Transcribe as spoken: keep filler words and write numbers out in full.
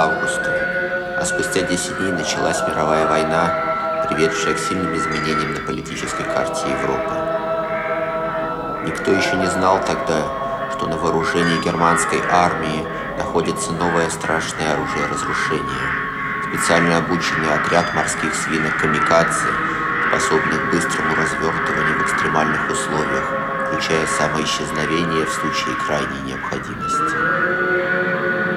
августу, а спустя десять дней началась мировая война, приведшая к сильным изменениям на политической карте Европы. Никто еще не знал тогда, что на вооружении германской армии находится новое страшное оружие разрушения, специально обученный отряд морских свинок камикадзе, способных к быстрому развертыванию в экстремальных условиях, включая самоисчезновение в случае крайней необходимости.